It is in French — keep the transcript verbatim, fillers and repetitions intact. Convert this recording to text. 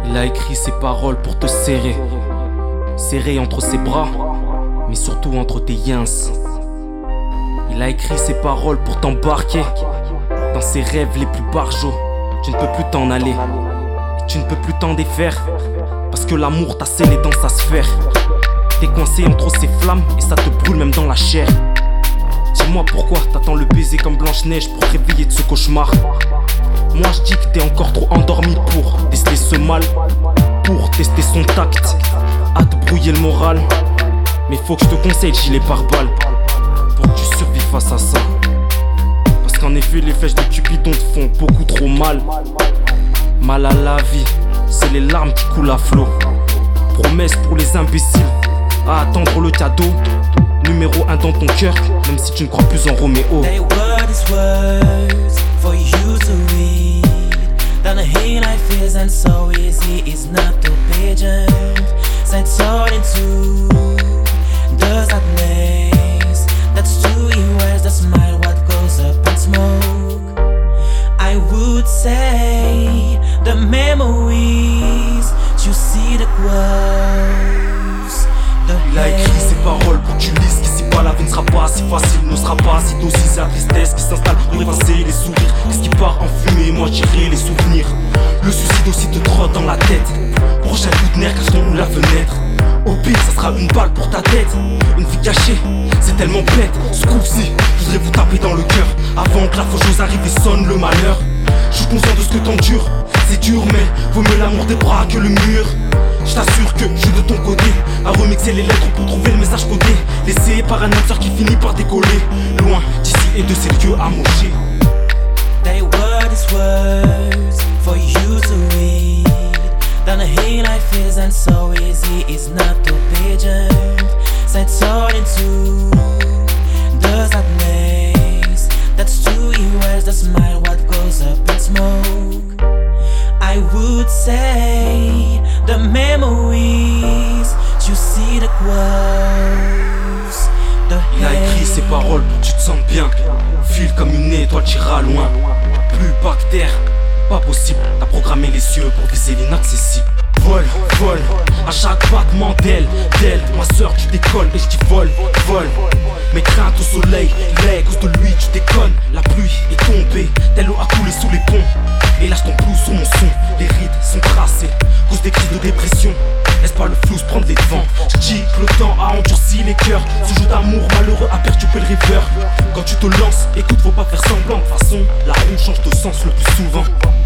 Il a écrit ses paroles pour te serrer, serrer entre ses bras, mais surtout entre tes yins. Il a écrit ses paroles pour t'embarquer dans ses rêves les plus barjots. Tu ne peux plus t'en aller, et tu ne peux plus t'en défaire, parce que l'amour t'a scellé dans sa sphère. T'es coincé entre ces flammes et ça te brûle même dans la chair. Dis-moi pourquoi t'attends le baiser comme Blanche-Neige pour te réveiller de ce cauchemar. Moi je dis que t'es encore trop endormi pour tester ce mal, pour tester son tact, à te brouiller le moral. Mais faut que je te conseille le gilet pare-balles pour que tu survives face à ça. Parce qu'en effet les flèches de Cupidon te font beaucoup trop mal. Mal à la vie, c'est les larmes qui coulent à flot. Promesse pour les imbéciles, à attendre le cadeau. Numéro un dans ton cœur, même si tu ne crois plus en Roméo. They were these words for you to read. That the hate life is and so easy is not to pigeon. Set sword into the sadness. That's true, he wears the smile, what goes up in smoke. I would say the memories, you see the quotes. Il a écrit ses paroles pour que tu lises qu'ici bas la vie ne sera pas si facile, ne sera pas si docile. C'est la tristesse qui s'installe pour effacer les sourires. Qu'est-ce qui part en fumée, moi j'irai les souvenirs. Le suicide aussi te trotte dans la tête. Prochain coup de nerf, cache-ton la fenêtre. Au pire ça sera une balle pour ta tête. Une vie cachée, c'est tellement bête. Ce coup-ci, je voudrais vous taper dans le cœur avant que la faucheuse arrive et sonne le malheur. Je suis conscient de ce que t'endures, c'est dur mais vaut mieux l'amour des bras que le mur. Je t'assure que je suis de ton côté, à remixer les lettres pour trouver le message codé, laissé par un âme qui finit par décoller, loin d'ici et de ces lieux amochés. They were these words for you to read. That the hate life is and so easy is not to pigeon. Set sword into the sadness. That's true, he wears the smile, what goes up in smoke. I would say the memories, you see the quotes. Il a écrit ses paroles pour que tu te sentes bien. File comme une étoile, t'iras loin. Plus bactère, pas possible. T'as programmé les cieux pour viser l'inaccessible. Vol, vol, à chaque battement d'aile, d'elle. Ma soeur tu décolles et je dis vol, vol. Mes craintes au soleil, il est à cause de lui tu déconnes. La pluie est tombée, telle eau a coulé sous les ponts. Et lâche ton flou sur mon son, les rides sont tracées, cause des crises de dépression. Laisse pas le flou prendre les devants. J'dis que le temps a endurci les cœurs. Ce jeu d'amour malheureux a perturbé le river. Quand tu te lances, écoute faut pas faire semblant. De toute façon, la roue change de sens le plus souvent.